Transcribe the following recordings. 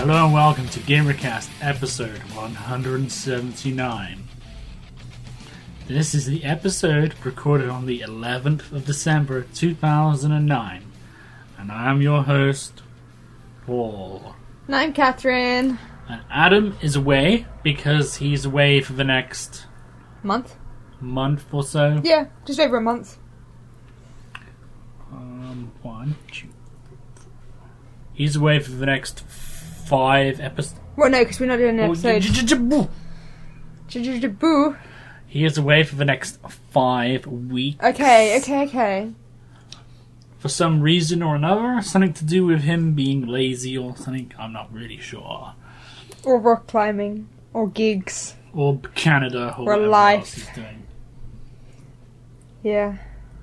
Hello and welcome to GamerCast episode 179. This is the episode recorded on the 11th of December 2009. And I am your host, Paul. And I'm Catherine. And Adam is away because he's away for the next month or so. Yeah, just over a month. He's away for the next 5 episodes. Well, no, because we're not doing an episode. He is away for the next 5 weeks. Okay. For some reason or another, something to do with him being lazy or something, I'm not really sure. Or rock climbing. Or gigs. Or Canada, or whatever life. else he's doing. Yeah.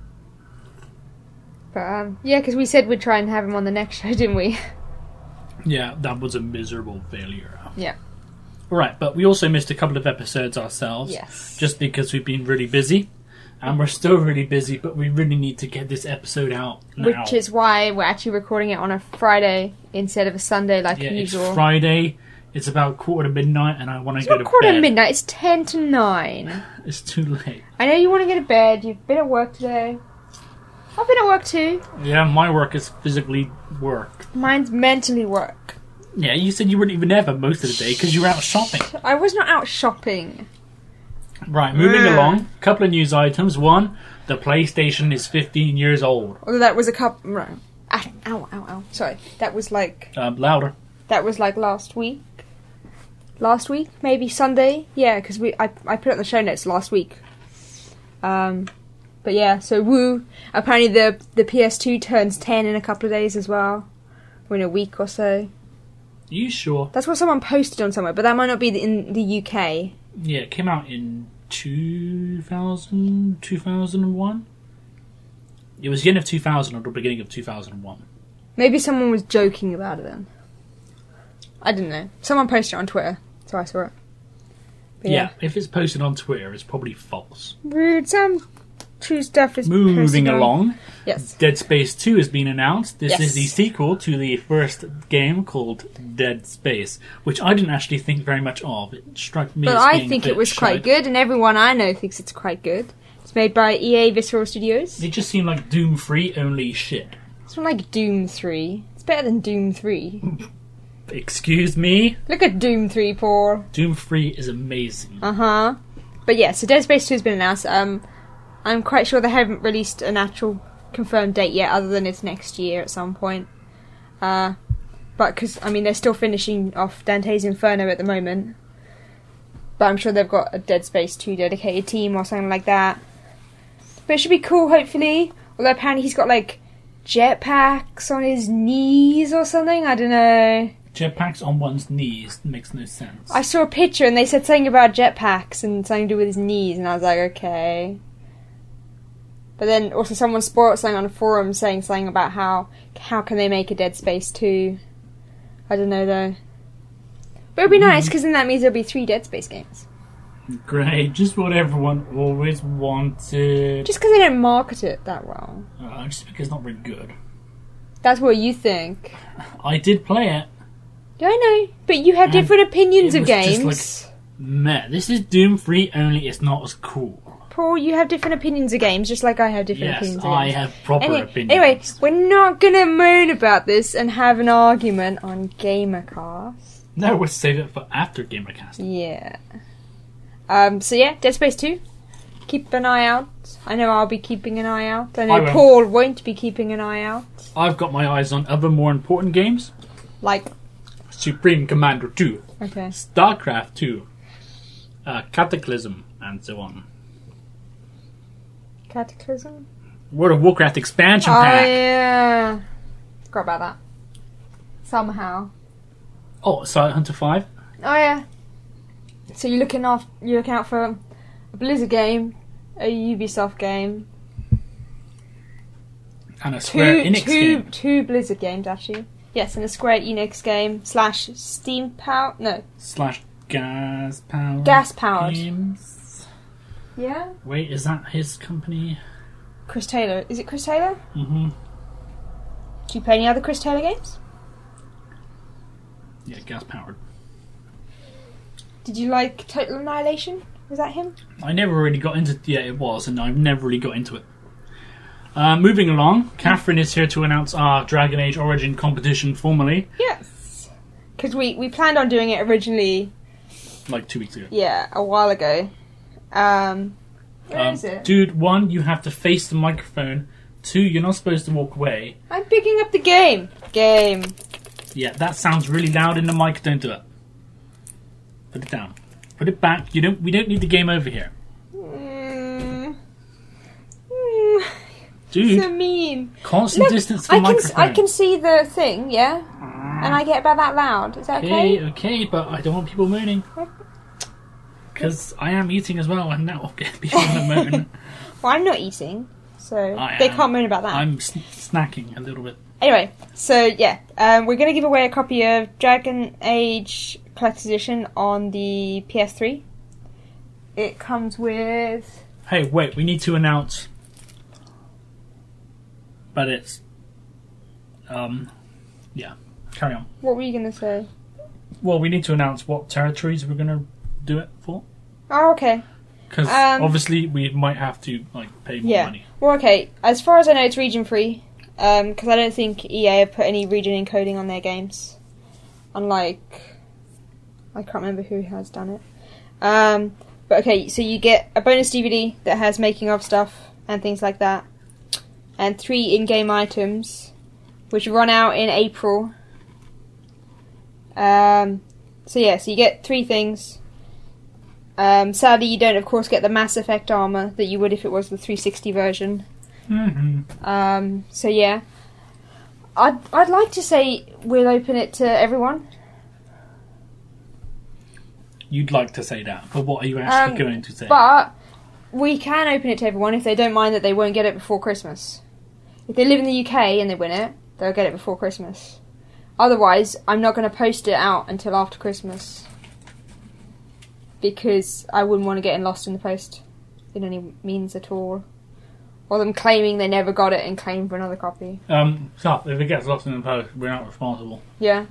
But, yeah, because we said we'd try and have him on the next show, didn't we? Yeah, that was a miserable failure. Yeah. Right, but we also missed a couple of episodes ourselves. Yes. Just because we've been really busy. And we're still really busy, but we really need to get this episode out now. Which is why we're actually recording it on a Friday instead of a Sunday like usual. It's Friday. It's about 4:45 and I want to go to bed. It's not 4:45, it's 10 to 9. It's too late. I know you want to go to bed, you've been at work today. I've been at work too. Yeah, my work is physically work. Mine's mentally work. Yeah, you said you weren't even there for most of the day because you were out shopping. I was not out shopping. Right, moving along. A couple of news items. One, the PlayStation is 15 years old. Although that was a couple... Right. Ow. Sorry. That was like... Louder. That was like last week. Last week? Maybe Sunday? Yeah, because I put it on the show notes last week. But yeah, so woo. Apparently the PS2 turns 10 in a couple of days as well. Or in a week or so. Are you sure? That's what someone posted on somewhere, but that might not be in the UK. Yeah, it came out in 2001? It was the end of 2000 or the beginning of 2001. Maybe someone was joking about it then. I didn't know. Someone posted it on Twitter, so I saw it. But yeah, if it's posted on Twitter, it's probably false. Rude. Some true stuff is Moving along. Yes. Dead Space 2 has been announced. This Yes. is the sequel to the first game called Dead Space, which I didn't actually think very much of. It struck me But as I being think a bit it was quite shite. good, and everyone I know thinks it's quite good. It's made by EA Visceral Studios. It just seemed like Doom 3 only shit. It's not like Doom 3. It's better than Doom 3. Excuse me? Look at Doom 3, Paul. Doom 3 is amazing. Uh-huh. But yeah, so Dead Space 2 has been announced. I'm quite sure they haven't released an actual confirmed date yet, other than it's next year at some point. But because, I mean, they're still finishing off Dante's Inferno at the moment. But I'm sure they've got a Dead Space 2 dedicated team or something like that. But it should be cool, hopefully. Although apparently he's got, like, jetpacks on his knees or something. I don't know. Jetpacks on one's knees makes no sense. I saw a picture and they said something about jetpacks and something to do with his knees, and I was like, okay. But then also someone spoiled something on a forum saying something about how can they make a Dead Space 2. I don't know though. But it'll be nice because then that means there'll be 3 Dead Space games. Great, just what everyone always wanted. Just because they don't market it that well. Just because it's not very good. That's what you think. I did play it. Yeah, I know. But you have different opinions it of was games. just like, meh. This is Doom 3 only, it's not as cool. Paul, you have different opinions of games, just like I have different Yes, opinions of I games. have proper opinions. Anyway, we're not going to moan about this and have an argument on GamerCast. No, we'll save it for after GamerCast. Yeah. So yeah, Dead Space 2. Keep an eye out. I know I'll be keeping an eye out. I know will. Paul won't be keeping an eye out. I've got my eyes on other more important games. Like, Supreme Commander 2. okay. StarCraft 2. Cataclysm, and so on. Cataclysm? World of Warcraft expansion Oh pack. yeah. Forgot about that. Somehow. Oh, Silent Hunter 5. Oh yeah. So you're looking out for a Blizzard game, a Ubisoft game, And a Square Enix game. two Blizzard games actually. Yes, and a Square Enix game / Steam Power. No. / Gas Powered. Gas Powered. Games. Yeah. Wait, is that his company? Chris Taylor. Is it Chris Taylor? Mm-hmm. Do you play any other Chris Taylor games? Yeah, gas-powered. Did you like Total Annihilation? Was that him? I never really got into... Yeah, it was, and I've never really got into it. Moving along, Catherine is here to announce our Dragon Age Origin competition formally. Yes. Because we planned on doing it originally... Like 2 weeks ago. Yeah, a while ago. Where is it? Dude, 1, you have to face the microphone. 2, you're not supposed to walk away. I'm picking up the game. Game. Yeah, that sounds really loud in the mic. Don't do it. Put it down. Put it back. We don't need the game over here. Dude, so mean. Constant distance from the microphone. I can see the thing, yeah? And I get about that loud. Is that okay? Okay, but I don't want people moaning. Because I am eating as well, and that will get people moaning. Well, I'm not eating, so they can't moan about that. I'm snacking a little bit. Anyway, so yeah, we're going to give away a copy of Dragon Age Collector's Edition on the PS3. It comes with... Hey, wait, we need to announce... But it's... yeah, carry on. What were you going to say? Well, we need to announce what territories we're going to do it for. Oh, okay. Because obviously we might have to pay more money. Well, okay, as far as I know, it's region-free. Because I don't think EA have put any region encoding on their games. Unlike... I can't remember who has done it. But okay, so you get a bonus DVD that has making of stuff and things like that. And 3 in-game items, which run out in April. So yeah, so you get 3 things. Sadly, you don't, of course, get the Mass Effect armor that you would if it was the 360 version. Mm-hmm. So yeah, I'd like to say we'll open it to everyone. You'd like to say that, but what are you actually going to say? But we can open it to everyone if they don't mind that they won't get it before Christmas. If they live in the UK and they win it, they'll get it before Christmas. Otherwise, I'm not going to post it out until after Christmas. Because I wouldn't want to get lost in the post in any means at all. Or them claiming they never got it and claim for another copy. So, if it gets lost in the post, we're not responsible. Yeah.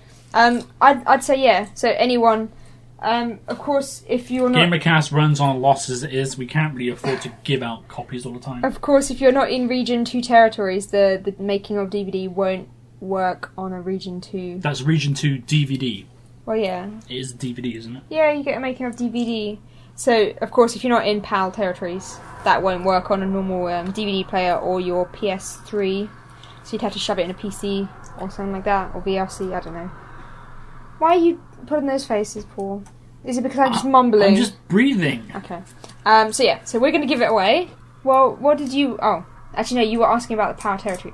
I'd say yeah. So anyone... of course, if you're not... Gamercast runs on a loss as it is. We can't really afford to give out copies all the time. Of course, if you're not in Region 2 territories, the making of DVD won't work on a Region 2... That's Region 2 DVD. Well, yeah. It is DVD, isn't it? Yeah, you get a making of DVD. So, of course, if you're not in PAL territories, that won't work on a normal DVD player or your PS3. So you'd have to shove it in a PC or something like that, or VLC, I don't know. Why are you putting those faces, Paul? Is it because I'm just mumbling? I'm just breathing. Okay. So yeah, so we're going to give it away. Well, what did you... Oh, actually no, you were asking about the PAL territory.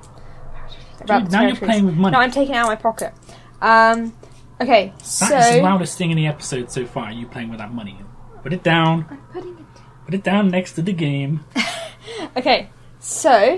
Dude, now you're playing with money. No, I'm taking it out of my pocket. Okay, so... That is the loudest thing in the episode so far, you playing with that money. Put it down. I'm putting it down. Put it down next to the game. Okay, so...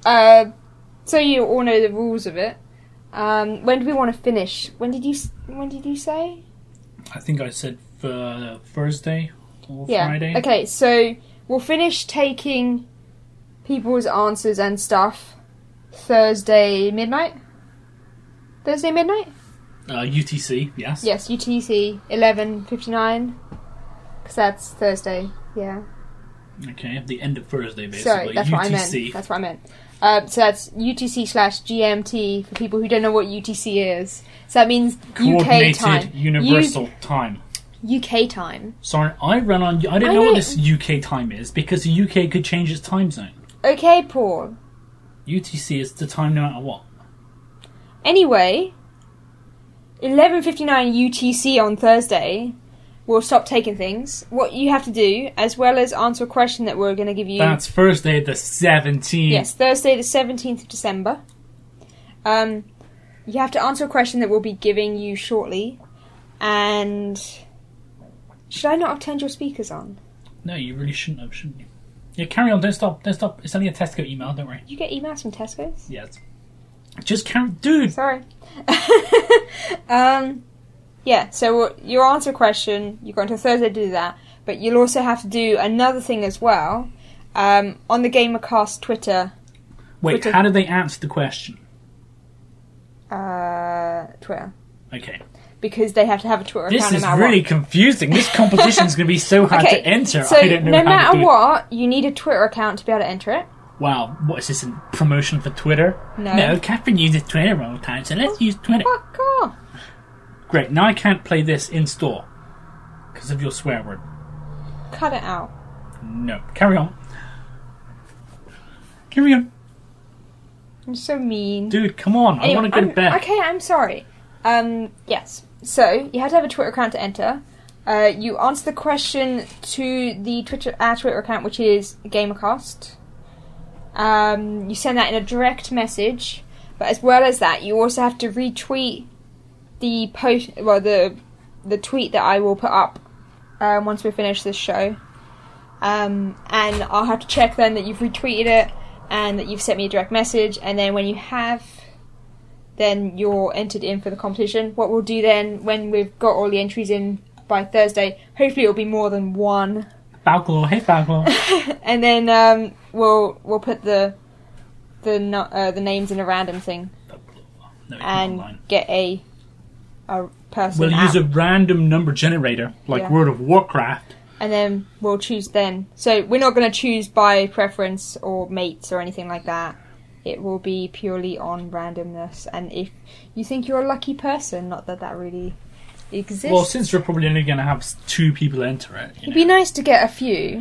so you all know the rules of it. When do we want to finish? When did you say? I think I said for Thursday or Friday. Okay, so we'll finish taking people's answers and stuff Thursday midnight? Thursday midnight? UTC, yes. Yes, UTC 11:59. Because that's Thursday, yeah. Okay, the end of Thursday, basically. Sorry, that's UTC. what I meant. That's what I meant. So that's UTC/GMT for people who don't know what UTC is. So that means UK time. Universal Time. UK time. Sorry, I don't know what this UK time is because the UK could change its time zone. Okay, Paul. UTC is the time no matter what. Anyway, 11:59 UTC on Thursday. We'll stop taking things. What you have to do, as well as answer a question that we're going to give you... That's Thursday the 17th. Yes, Thursday the 17th of December. You have to answer a question that we'll be giving you shortly. And... Should I not have turned your speakers on? No, you really shouldn't have, shouldn't you? Yeah, carry on. Don't stop. It's only a Tesco email, don't worry. You get emails from Tesco's? Yes. Just carry... Dude! Sorry. Yeah, so you'll answer a question, you go into Thursday to do that, but you'll also have to do another thing as well. On the Gamercast Twitter... Wait, how did they answer the question? Twitter. Okay. Because they have to have a Twitter account. This no is matter really what. confusing. This competition's going to be so hard to enter. So I don't know no how to matter do it. what, you need a Twitter account to be able to enter it. Wow, what is this, a promotion for Twitter? No. Catherine uses Twitter all the time, so let's use Twitter. Fuck off. Great, now I can't play this in store because of your swear word. Cut it out. No, carry on. Carry on. You're so mean. Dude, come on, I want to go to bed. Okay, I'm sorry. Yes. So, you have to have a Twitter account to enter. You answer the question to the Twitter account, which is Gamercast. You send that in a direct message. But as well as that, you also have to retweet the post, well, the tweet that I will put up once we finish this show. And I'll have to check then that you've retweeted it and that you've sent me a direct message. And then when you have, then you're entered in for the competition. What we'll do then, when we've got all the entries in by Thursday, hopefully it'll be more than one. Falcor, hey Falcor. And then we'll put the names in a random thing and get a person. We'll use a random number generator, like World of Warcraft. And then we'll choose then. So we're not going to choose by preference or mates or anything like that. It will be purely on randomness. And if you think you're a lucky person, not that really exists. Well, since we're probably only going to have 2 people enter it. It'd be nice to get a few.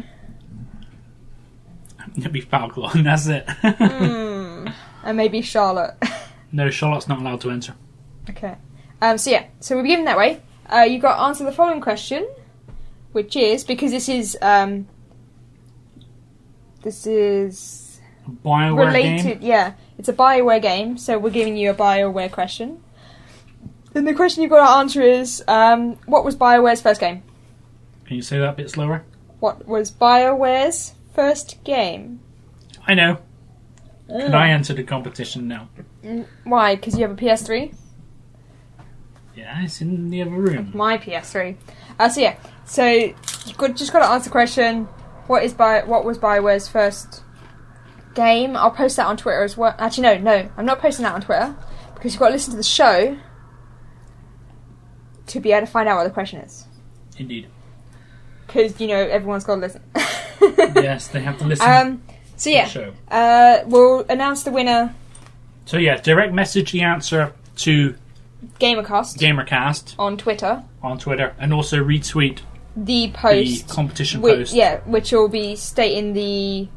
It'd be Falcor, and that's it. And maybe Charlotte. No, Charlotte's not allowed to enter. Okay. So we'll begin that way. You've got to answer the following question, which is, because this is BioWare related, game? yeah. It's a BioWare game, so we're giving you a BioWare question. Then the question you've got to answer is, what was BioWare's first game? Can you say that a bit slower? What was BioWare's first game? I know. Could I enter the competition now? Why? Because you have a PS3? Yeah, it's in the other room. My PS3. So you've just got to answer the question, what was BioWare's first game? I'll post that on Twitter as well. Actually, no, I'm not posting that on Twitter, because you've got to listen to the show to be able to find out what the question is. Indeed. Because, everyone's got to listen. Yes, they have to listen to the show. We'll announce the winner. So direct message the answer to Gamercast on Twitter, and also retweet the post, the competition post. Yeah, which will be stating the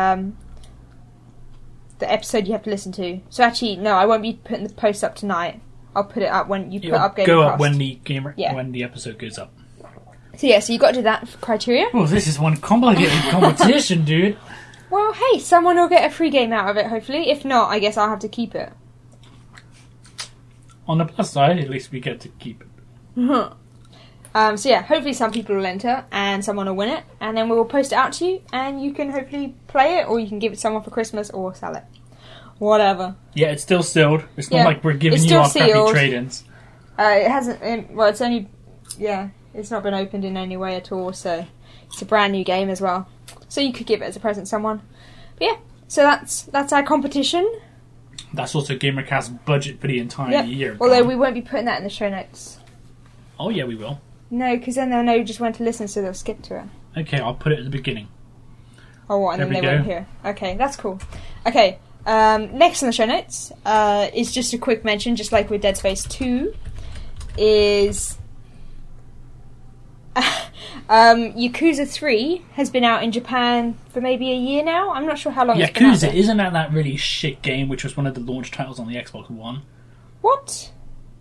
episode you have to listen to. So actually, no, I won't be putting the post up tonight. I'll put it up when you put up Gamercast. Go up when the episode goes up. So you've got to do that criteria. Oh, this is one complicated competition, dude. Well, hey, someone will get a free game out of it, hopefully. If not, I guess I'll have to keep it. On the plus side, at least we get to keep it. Hopefully some people will enter and someone will win it, and then we will post it out to you, and you can hopefully play it, or you can give it to someone for Christmas or sell it. Whatever. Yeah, it's still sealed. It's not like we're giving you our crappy trade-ins. It hasn't... it's only... Yeah, it's not been opened in any way at all, so it's a brand new game as well. So you could give it as a present to someone. But yeah, so that's our competition. That's also Gamercast's budget for the entire year. Although we won't be putting that in the show notes. Oh yeah, we will. No, because then they'll know just when to listen, so they'll skip to it. Okay, I'll put it at the beginning. Oh, what? And then they won't hear. Okay, that's cool. Okay, next on the show notes is just a quick mention, just like with Dead Space 2, is Yakuza 3 has been out in Japan for maybe a year now. I'm not sure how long it's been out there. Isn't that really shit game, which was one of the launch titles on the Xbox One? What?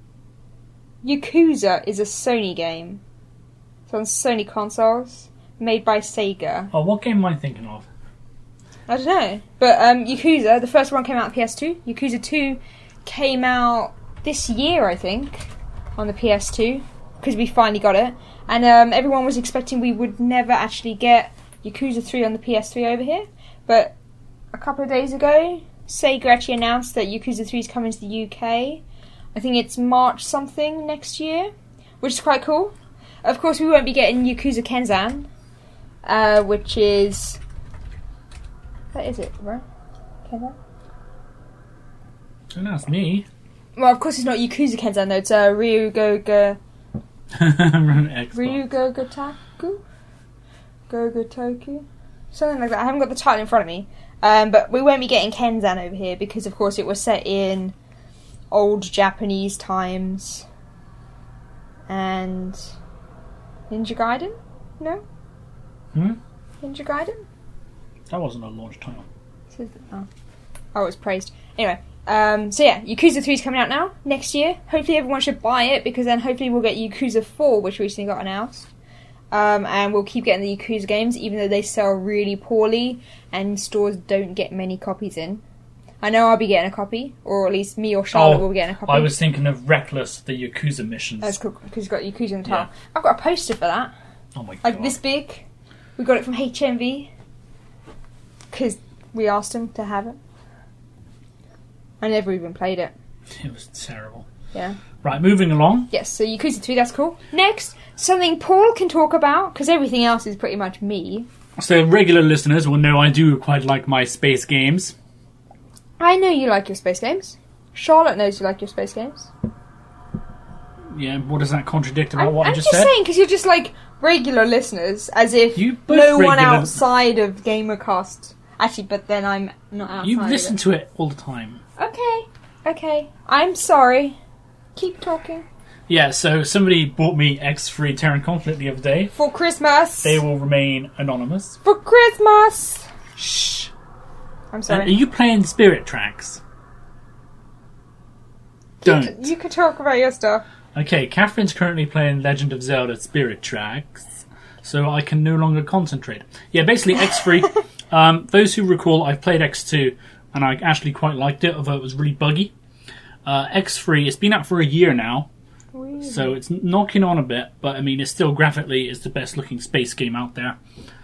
Yakuza is a Sony game. It's on Sony consoles, made by Sega. Oh, what game am I thinking of? I don't know. But Yakuza, the first one came out on PS2. Yakuza 2 came out this year, I think, on the PS2, because we finally got it. And everyone was expecting we would never actually get Yakuza 3 on the PS3 over here. But a couple of days ago, Sega actually announced that Yakuza 3 is coming to the UK. I think it's March something next year, which is quite cool. Of course, we won't be getting Yakuza Kenzan, which is... What is it, bro? Kenzan? Don't ask me. Well, of course it's not Yakuza Kenzan though. It's Ryugoga Gogataku, something like that. I haven't got the title in front of me, but we won't be getting Kenzan over here because, of course, it was set in old Japanese times. And Ninja Gaiden? No. Ninja Gaiden? That wasn't a launch title. Oh, it was praised. Anyway. So yeah, Yakuza 3 is coming out now, next year. Hopefully everyone should buy it, because then hopefully we'll get Yakuza 4, which recently got announced. And we'll keep getting the Yakuza games, even though they sell really poorly, and stores don't get many copies in. I know I'll be getting a copy, or at least me or Charlotte will be getting a copy. I was thinking of Reckless, the Yakuza missions. That's cool, because you've got Yakuza in the title. Yeah. I've got a poster for that. Oh my god. Like this big. We got it from HMV, because we asked them to have it. I never even played it. It was terrible. Yeah. Right, moving along. Yes, so Yakuza 3, that's cool. Next, something Paul can talk about, because everything else is pretty much me. So regular listeners will know I do quite like my space games. I know you like your space games. Charlotte knows you like your space games. Yeah, what does that contradict about what I just said? I'm said? just saying, because you're just like regular listeners, as if You both no one regular- outside of GamerCast... Actually, but then I'm not outside You of listen it. to it all the time. Okay. I'm sorry. Keep talking. Yeah, so somebody bought me X3 Terran Conflict the other day. For Christmas. They will remain anonymous. For Christmas. Shh. I'm sorry. Are you playing Spirit Tracks? Don't. You can talk about your stuff. Okay, Catherine's currently playing Legend of Zelda Spirit Tracks, so I can no longer concentrate. Yeah, basically X3. Those who recall, I've played X2, and I actually quite liked it, although it was really buggy. X3, it's been out for a year now, so it's knocking on a bit, but I mean, it's still graphically is the best looking space game out there.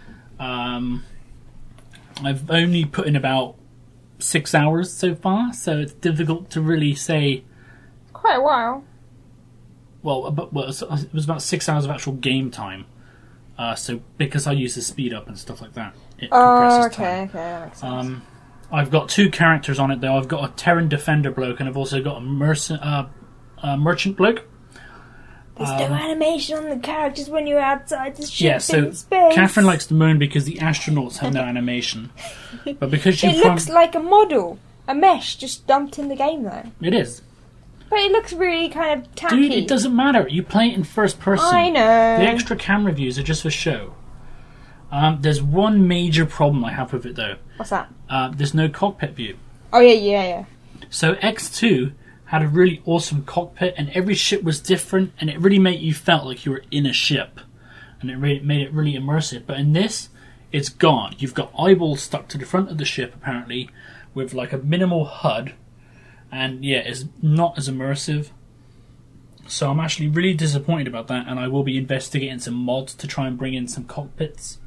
I've only put in about 6 hours so far, so it's difficult to really say. Quite a while. Well, it was about 6 hours of actual game time. So because I use the speed up and stuff like that, it compresses time. Okay, that makes sense. I've got 2 characters on it though. I've got a Terran Defender bloke, and I've also got a merchant bloke. There's no animation on the characters when you're outside the ship Yeah, so in space. Catherine likes to moan because the astronauts have no animation, but because It looks like a model, a mesh just dumped in the game though. It is. But it looks really kind of tacky. Dude, it doesn't matter. You play it in first person. I know. The extra camera views are just for show. There's one major problem I have with it though. What's that? There's no cockpit view. Oh yeah. So X2 had a really awesome cockpit, and every ship was different, and it really made you felt like you were in a ship, and it made it really immersive. But in this, it's gone. You've got eyeballs stuck to the front of the ship apparently, with like a minimal HUD, and yeah, it's not as immersive. So I'm actually really disappointed about that, and I will be investigating some mods to try and bring in some cockpits.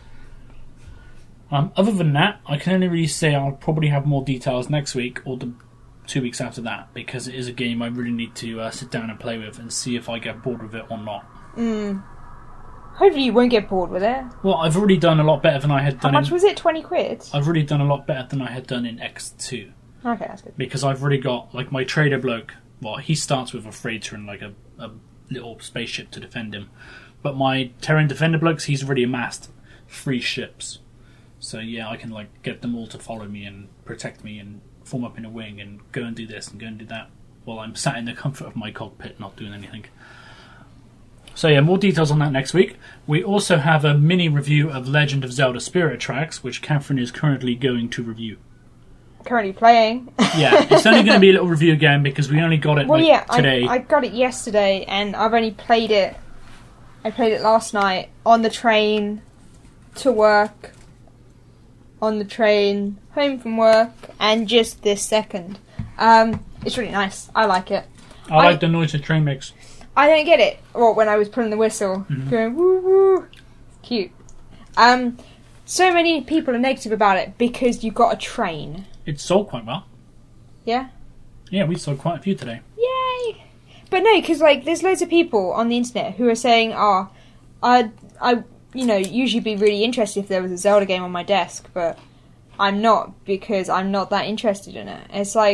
Other than that, I can only really say I'll probably have more details next week or the 2 weeks after that, because it is a game I really need to sit down and play with and see if I get bored with it or not. Hopefully you won't get bored with it. Well, I've already done a lot better than I had done. How much was it? 20 quid? I've already done a lot better than I had done in X2. Okay, that's good. Because I've already got, like, my trader bloke, well, he starts with a freighter and, like, a little spaceship to defend him. But my Terran Defender blokes, he's already amassed 3 ships. So, yeah, I can, like, get them all to follow me and protect me and form up in a wing and go and do this and go and do that while I'm sat in the comfort of my cockpit not doing anything. So yeah, more details on that next week. We also have a mini review of Legend of Zelda Spirit Tracks, which Catherine is currently going to review. Currently playing. Yeah, it's only going to be a little review again because we only got it today. I got it yesterday and I've only played it. I played it last night on the train to work, on the train home from work, and just this second. It's really nice. I like it. I like the noise the train makes. I don't get it. Well, when I was pulling the whistle, going woo woo, cute. So many people are negative about it because you got a train. It sold quite well. Yeah. Yeah, we sold quite a few today. Yay! But no, because like there's loads of people on the internet who are saying, "Oh, I usually be really interested if there was a Zelda game on my desk, but I'm not because I'm not that interested in it." It's like,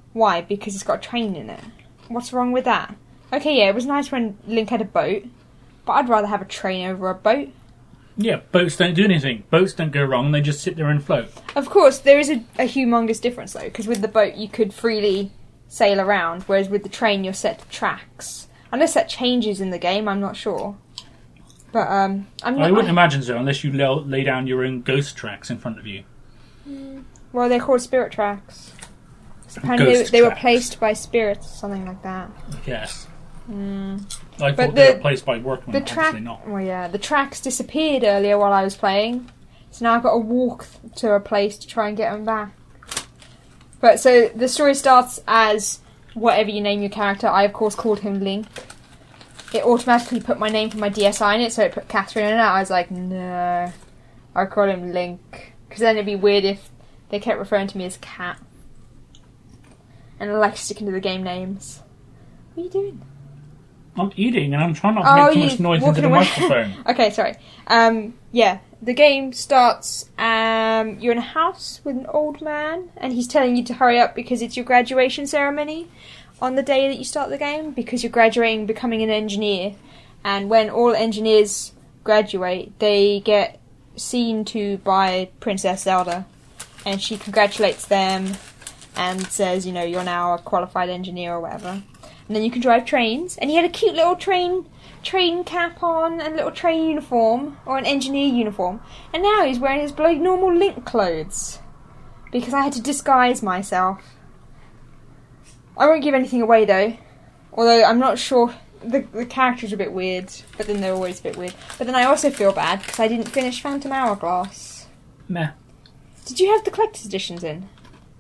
Why? Because it's got a train in it. What's wrong with that? Okay, yeah, it was nice when Link had a boat, but I'd rather have a train over a boat. Yeah, boats don't do anything. Boats don't go wrong, they just sit there and float. Of course, there is a humongous difference though, because with the boat you could freely sail around, whereas with the train you're set to tracks. Unless that changes in the game, I'm not sure. But I wouldn't imagine so, unless you lay down your own ghost tracks in front of you. Well, they're called spirit tracks. Apparently they were placed by spirits, something like that. Yes. Mm. I thought they were placed by workmen, obviously not. Well, yeah, the tracks disappeared earlier while I was playing, so now I've got to walk to a place to try and get them back. But so the story starts as whatever you name your character. I of course called him Link. It automatically put my name for my DSi in it, so it put Catherine in it. I was like, no, I'll call him Link, because then it'd be weird if they kept referring to me as Cat. And I like sticking to the game names. What are you doing? I'm eating and I'm trying not to make too much noise into the microphone. Okay, sorry. Yeah, the game starts, you're in a house with an old man, and he's telling you to hurry up because it's your graduation ceremony on the day that you start the game, because you're graduating, becoming an engineer. And when all engineers graduate, they get seen to by Princess Zelda, and she congratulates them and says, you know, you're now a qualified engineer or whatever. And then you can drive trains. And he had a cute little train cap on and a little train uniform, or an engineer uniform. And now he's wearing his bloody normal Link clothes, because I had to disguise myself. I won't give anything away though, although I'm not sure. The character's a bit weird, but then they're always a bit weird. But then I also feel bad because I didn't finish Phantom Hourglass. Meh. Did you have the collector's editions in?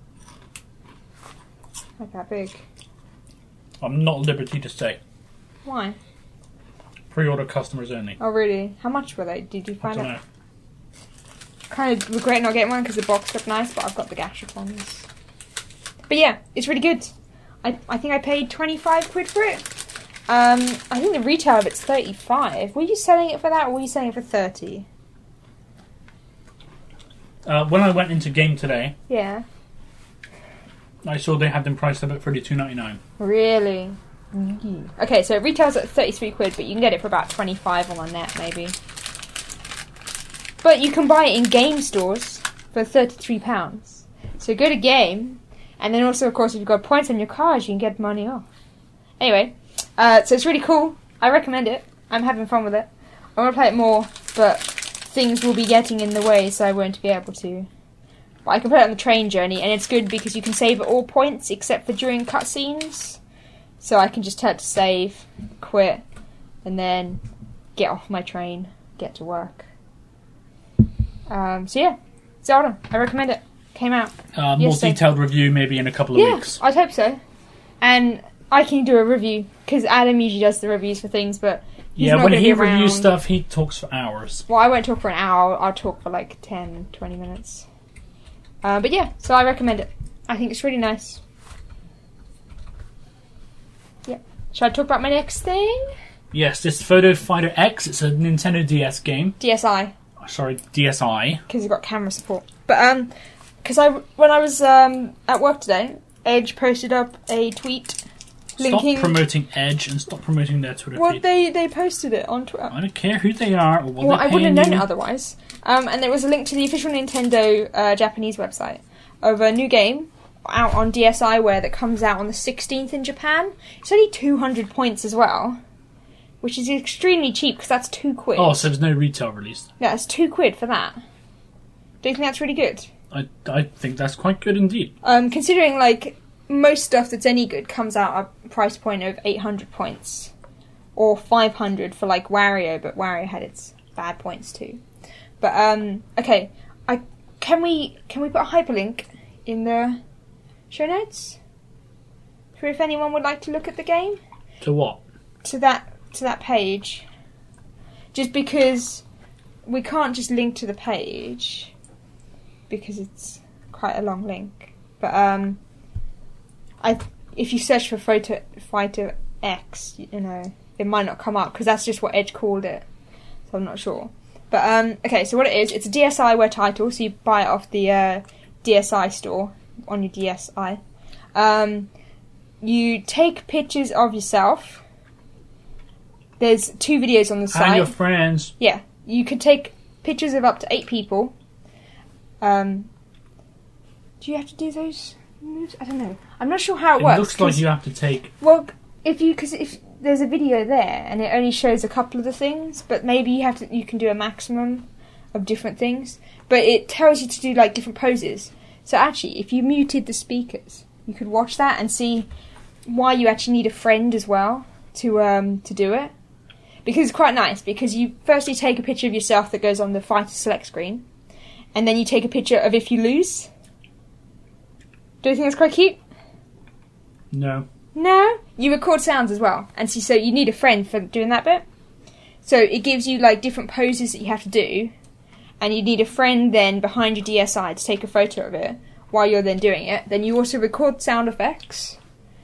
Like that big. I'm not at liberty to say. Why? Pre-order customers only. Oh really? How much were they? Did you find I out? don't know. Kind of regret not getting one because the box looked nice, but I've got the Gashapons. But yeah, it's really good. I think I paid 25 quid for it. I think the retail of it's 35. Were you selling it for that, or were you selling it for 30? When I went into game today, Yeah. I saw they had them priced up at $32.99. Really? Mm-hmm. Okay, so it retails at 33 quid, but you can get it for about 25 on the net, maybe. But you can buy it in game stores for £33. So go to game, and then also, of course, if you've got points on your cards, you can get money off. Anyway, so it's really cool. I recommend it. I'm having fun with it. I want to play it more, but things will be getting in the way, so I won't be able to. But I can play it on the train journey, and it's good because you can save at all points except for during cutscenes. So I can just tell it to save, quit, and then get off my train, get to work. So yeah, Zelda, I recommend it. Came out. More detailed review maybe in a couple of weeks. I'd hope so. And I can do a review, because Adam usually does the reviews for things, but he's not when gonna he be around. reviews stuff, he talks for hours. Well, I won't talk for an hour, I'll talk for like 10, 20 minutes. But yeah, so I recommend it. I think it's really nice. Yeah. Should I talk about my next thing? Yes, this Photo Fighter X, it's a Nintendo DS game. DSi. Sorry, DSi. Because you've got camera support. But, because when I was at work today, Edge posted up a tweet linking... Stop promoting Edge and stop promoting their Twitter feed. Well, they posted it on Twitter. I don't care who they are or what I they're wouldn't have known you. it otherwise. And there was a link to the official Nintendo Japanese website of a new game out on DSiWare that comes out on the 16th in Japan. It's only 200 points as well, which is extremely cheap because that's 2 quid. Oh, so there's no retail release. Yeah, it's 2 quid for that. Do you think that's really good? I think that's quite good indeed. Considering, like, most stuff that's any good comes out at a price point of 800 points. Or 500 for, like, Wario, but Wario had its bad points too. But, okay. Can we put a hyperlink in the show notes? For if anyone would like to look at the game? To what? To that page. Just because we can't just link to the page, because it's quite a long link. But if you search for Photo Fighter X, you know, it might not come up because that's just what Edge called it. So I'm not sure. But okay, so what it is, it's a DSiWare title, so you buy it off the DSi store on your DSi. You take pictures of yourself. There's 2 videos on the site. And your friends. Yeah, you could take pictures of up to 8 people. Do you have to do those moves? I don't know. I'm not sure how it works. It looks like you have to take... Well, if there's a video there and it only shows a couple of the things, but maybe you can do a maximum of different things. But it tells you to do like different poses. So actually, if you muted the speakers, you could watch that and see why you actually need a friend as well to do it. Because it's quite nice, because you firstly take a picture of yourself that goes on the fighter select screen, and then you take a picture of if you lose. Do you think that's quite cute? No. No? You record sounds as well, and so you need a friend for doing that bit. So it gives you like different poses that you have to do, and you need a friend then behind your DSi to take a photo of it while you're then doing it. Then you also record sound effects.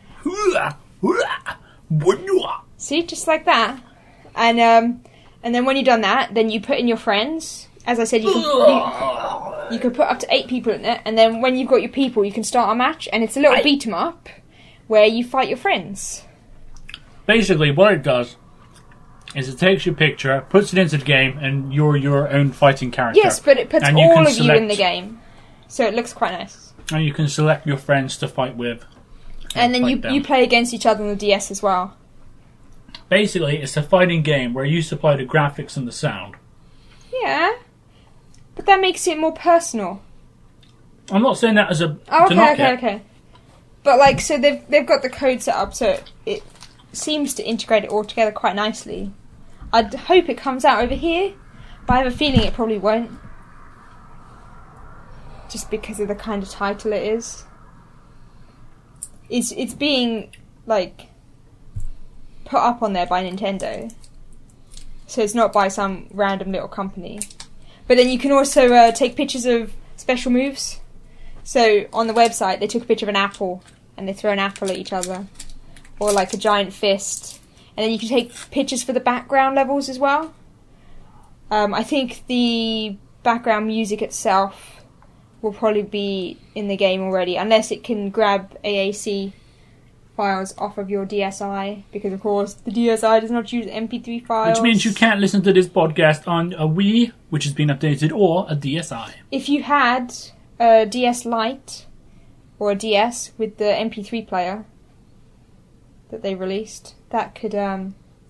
See, just like that. And then when you've done that, then you put in your friends. As I said, you can put up to 8 people in it, and then when you've got your people, you can start a match, and it's a little beat 'em up where you fight your friends. Basically, what it does is it takes your picture, puts it into the game, and you're your own fighting character. Yes, but it puts all of you in the game, so it looks quite nice. And you can select your friends to fight with. And then you play against each other on the DS as well. Basically, it's a fighting game where you supply the graphics and the sound. Yeah, but that makes it more personal. I'm not saying that as a... Oh, okay. But like, so they've got the code set up, so it seems to integrate it all together quite nicely. I'd hope it comes out over here, but I have a feeling it probably won't. Just because of the kind of title it is. It's being, like, put up on there by Nintendo. So it's not by some random little company. But then you can also take pictures of special moves. So on the website, they took a picture of an apple, and they throw an apple at each other. Or like a giant fist. And then you can take pictures for the background levels as well. I think the background music itself will probably be in the game already, unless it can grab AAC files off of your DSi, because of course the DSi does not use MP3 files. Which means you can't listen to this podcast on a Wii, which has been updated, or a DSi. If you had a DS Lite or a DS with the MP3 player that they released, that could play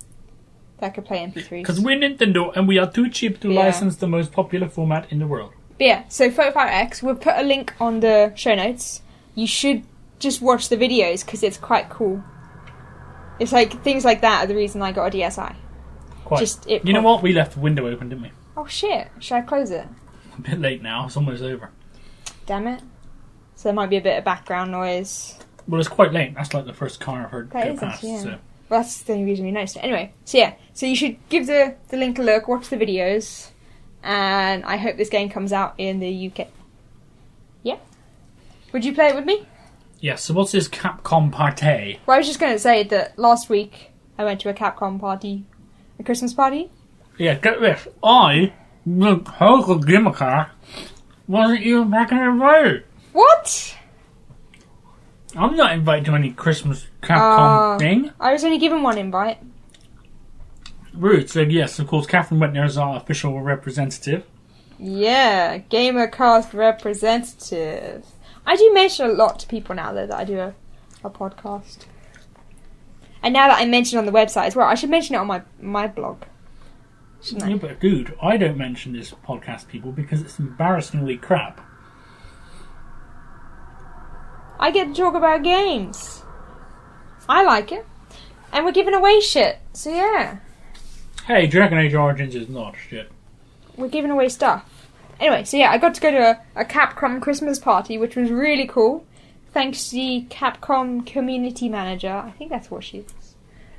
MP3s. Because we're Nintendo and we are too cheap to license the most popular format in the world. But yeah, so PhotoFire-X, we'll put a link on the show notes. You should just watch the videos because it's quite cool. It's like things like that are the reason I got a DSi. Quite. You know what? We left the window open, didn't we? Oh shit! Should I close it? A bit late now. It's almost over. Damn it! So there might be a bit of background noise. Well, it's quite late. That's like the first car I've heard go past. Yeah. So. Well, that's the only reason we noticed it. Anyway, so yeah, so you should give the link a look, watch the videos, and I hope this game comes out in the UK. Yeah. Would you play it with me? Yeah, so what's this Capcom party? Well, I was just going to say that last week I went to a Capcom party, a Christmas party. Yeah, get this. The local gimmicker, wasn't even fucking invited. What? I'm not invited to any Christmas Capcom thing. I was only given one invite. Rude said yes, of course, Catherine went there as our official representative. Yeah, Gamercast representative. I do mention a lot to people now, though, that I do a podcast. And now that I mention it on the website as well, I should mention it on my blog. Shouldn't I? Yeah, but dude, I don't mention this podcast to people because it's embarrassingly crap. I get to talk about games. I like it. And we're giving away shit, so yeah. Hey, Dragon Age Origins is not shit. We're giving away stuff. Anyway, so yeah, I got to go to a Capcom Christmas party, which was really cool. Thanks to the Capcom community manager. I think that's what she is.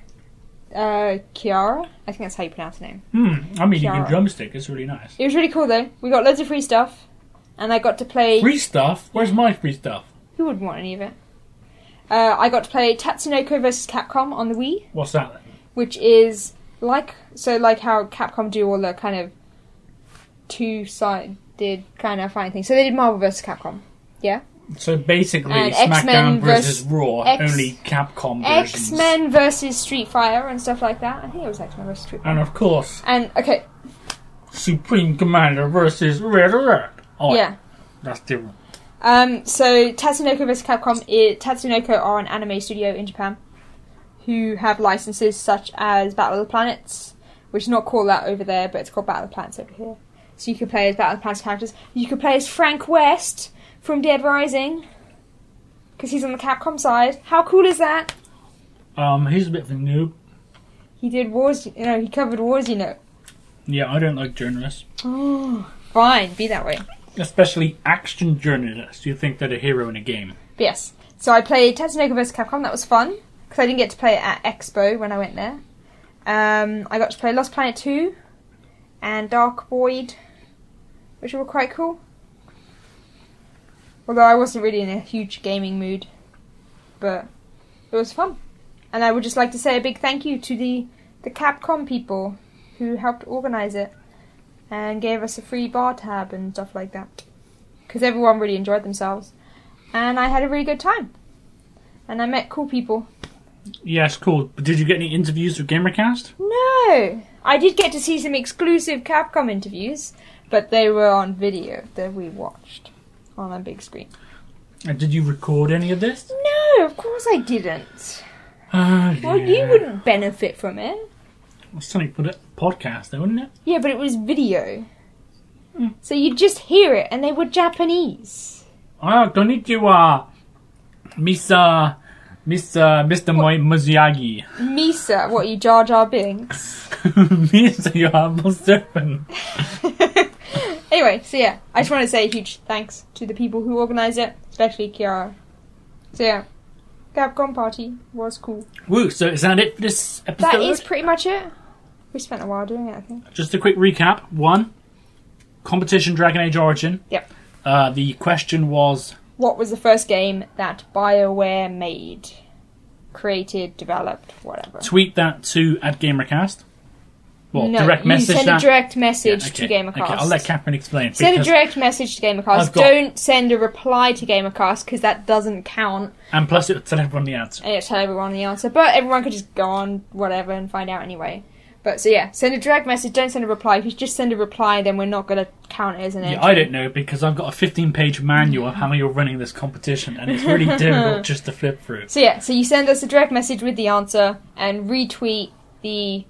Kiara? I think that's how you pronounce her name. I'm eating a drumstick. It's really nice. It was really cool, though. We got loads of free stuff. And I got to play... Free stuff? Where's my free stuff? Who wouldn't want any of it? I got to play Tatsunoko vs. Capcom on the Wii. What's that then? Which is like how Capcom do all the kind of two-sided kind of fighting things. So they did Marvel vs. Capcom. Yeah? So basically, And SmackDown X-Men versus Raw, only Capcom versions. X-Men versus Street Fighter and stuff like that. I think it was X-Men versus Street Fighter. And of course, And, okay, Supreme Commander versus Red Alert. Oh, yeah. That's different. So Tatsunoko vs. Capcom, Tatsunoko are an anime studio in Japan who have licenses such as Battle of the Planets, which is not called that over there, but it's called Battle of the Planets over here. So you can play as Battle of the Planets characters. You can play as Frank West from Dead Rising, because he's on the Capcom side. How cool is that? He's a bit of a noob. He did Wars, he covered Wars, Yeah, I don't like journalists. Oh, fine, be that way. Especially action journalists who think they're a hero in a game. But yes, so I played Tatsunoko vs. Capcom, that was fun, because I didn't get to play it at Expo when I went there. I got to play Lost Planet 2 and Dark Void, which were quite cool. Although I wasn't really in a huge gaming mood, but it was fun. And I would just like to say a big thank you to the Capcom people who helped organise it and gave us a free bar tab and stuff like that. Because everyone really enjoyed themselves. And I had a really good time. And I met cool people. Yes, cool. But did you get any interviews with GamerCast? No! I did get to see some exclusive Capcom interviews, but they were on video that we watched on a big screen. And did you record any of this? No, of course I didn't. Well, Well, you wouldn't benefit from it. It's something for the podcast, though, wouldn't it? Yeah, but it was video. So you'd just hear it, and they were Japanese. Konnichiwa, Mr. Muzuyagi. Misa, what, you Jar Jar Binks? Mr. You humble servant. Anyway, so yeah, I just want to say a huge thanks to the people who organised it, especially Kiara. So yeah, Capcom Party was cool. Woo, so is that it for this episode? That is pretty much it. We spent a while doing it, I think. Just a quick recap. 1, competition Dragon Age Origin. Yep. The question was... What was the first game that BioWare made? Created, developed, whatever. Tweet that to @GamerCast. Well, no, direct message you send that. a direct message to Okay, GamerCast. I'll let Catherine explain. Send a because- direct message to GamerCast. Don't send a reply to GamerCast, because that doesn't count. And plus it will tell everyone the answer. And it'll tell everyone the answer. But everyone could just go on, whatever, and find out anyway. But, so yeah, send a direct message, don't send a reply. If you just send a reply, then we're not going to count it as an entry. Yeah, I don't know, because I've got a 15-page manual of how you're running this competition, and it's really difficult just to flip through. So yeah, so you send us a direct message with the answer, and retweet the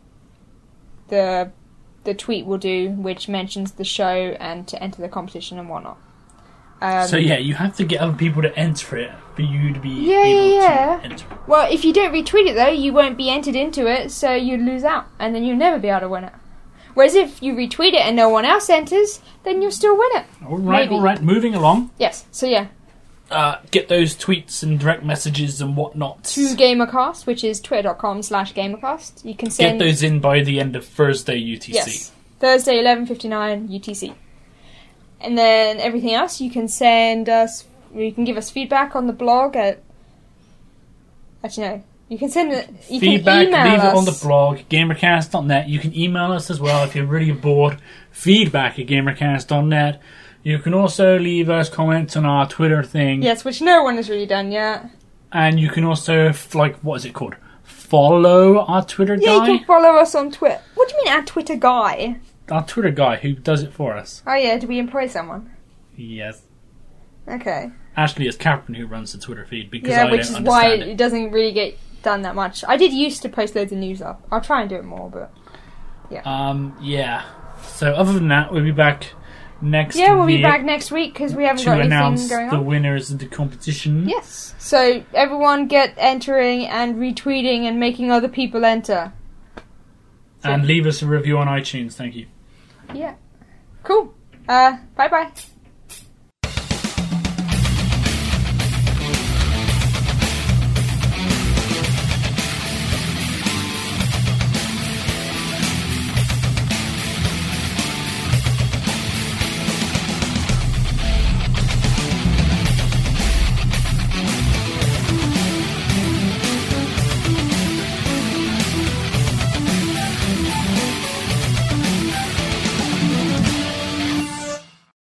tweet we'll do, which mentions the show and to enter the competition and whatnot. So yeah, you have to get other people to enter it for you to be able to enter it. Well, if you don't retweet it though, you won't be entered into it, so you'd lose out, and then you'll never be able to win it. Whereas if you retweet it and no one else enters, then you'll still win it. Alright, moving along. Yes, so yeah. Get those tweets and direct messages and whatnot. To GamerCast, which is twitter.com/GamerCast. You can send... Get those in by the end of Thursday UTC. Yes, Thursday 11:59 UTC. And then everything else, you can send us... You can give us feedback on the blog at... Actually, no. You can send it... You Feedback, can email leave us. it on the blog, gamercast.net. You can email us as well if you're really bored. Feedback at gamercast.net. You can also leave us comments on our Twitter thing. Yes, which no one has really done yet. And you can also, what is it called? Follow our Twitter guy? Yeah, you can follow us on Twitter. What do you mean, our Twitter guy? Our Twitter guy who does it for us. Oh yeah, do we employ someone? Yes. Okay. Actually, it's Captain who runs the Twitter feed because Yeah, I which don't is why understand it doesn't really get done that much. I did used to post loads of news up. I'll try and do it more, but... Yeah. So other than that, we'll be back next week. Yeah, we'll be back next week because we haven't got anything announce going the on. winners of the competition. Yes. So everyone get entering and retweeting and making other people enter. And leave us a review on iTunes, thank you. Yeah. Cool. Bye-bye.